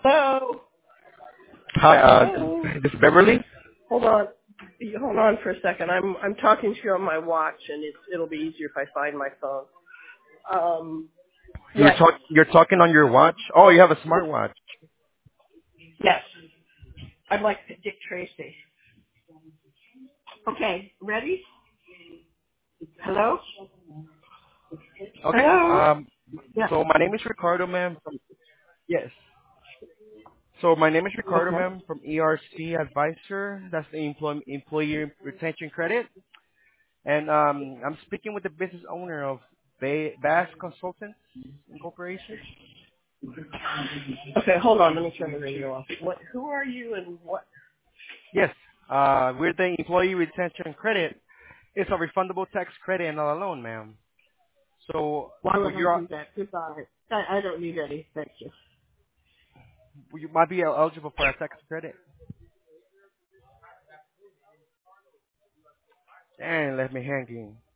Hello. Hi, Hello. this is Beverly. Hold on. Hold on for a second. I'm talking to you on my watch, and it'll be easier if I find my phone. Yes. You're talking on your watch. Oh, you have a smartwatch. Yes. I'd like Dick Tracy. Okay. Ready? Hello. Okay. Hello. Yeah. So my name is Ricardo, ma'am. Yes. So my name is Ricardo, Okay. ma'am, from ERC Advisor. That's the employee retention credit. And I'm speaking with the business owner of Bass Consultants Incorporation. Okay. Hold on. Let me turn the radio off. What? Who are you, and what? Yes. We're the employee retention credit. It's a refundable tax credit and not a loan, ma'am. So Why would would I you do that? Goodbye. I don't need any. Thank you. you might be eligible for a tax credit? And let me hanging.